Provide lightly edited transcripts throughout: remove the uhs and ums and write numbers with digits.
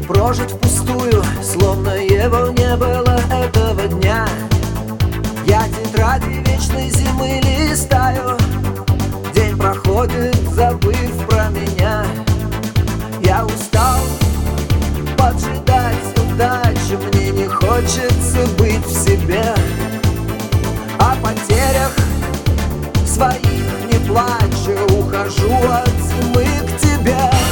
прожить впустую, словно его не было этого дня. Я тетради вечной зимы листаю, день проходит, забыв про меня. Я устал поджидать удачу, мне не хочется быть в себе. О потерях своих не плачу, ухожу от зимы к тебе.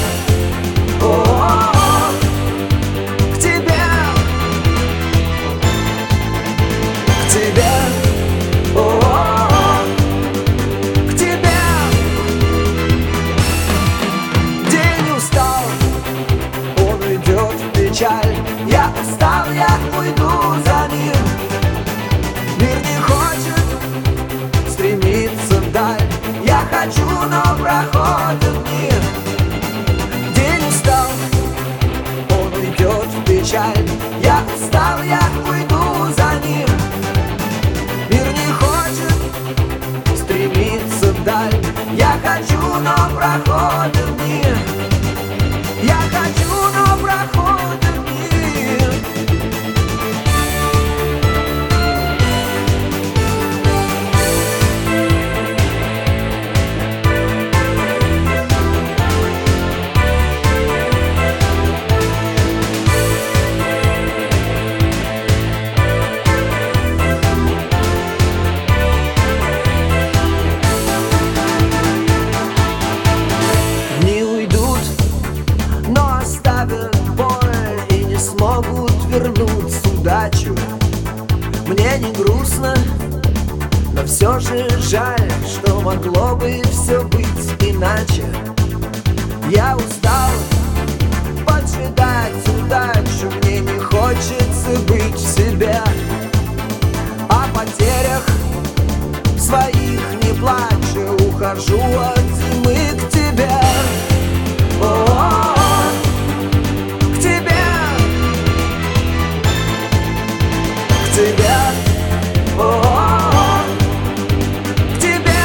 О-о-о, к тебе, к тебе, о-о-о, к тебе. День устал, он уйдет в печаль. Я устал, я уйду за ним. Мир не хочет стремиться вдаль. Я хочу, но проходит мир. День устал, он уйдет в печаль. Я устал, я уйду за ним. Мир не хочет стремиться вдаль. Я хочу, но проходит мир. Я хочу, но проходит мир. Могут вернуть удачу. Мне не грустно, но все же жаль, что могло бы все быть иначе. Я устал поджидать удачу, мне не хочется быть в себе. О потерях своих не плачу, ухожу от зимы к тебе. О-о-о, тебя, о-о-о, к тебе.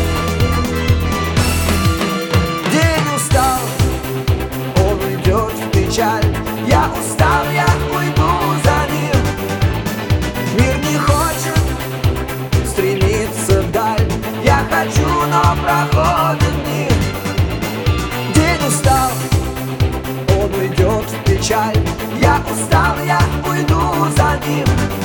День устал, он уйдет в печаль. Я устал, я уйду за ним. Мир не хочет стремиться вдаль. Я хочу, но проходит мир. День устал, он уйдет в печаль. Я устал, я уйду за ним.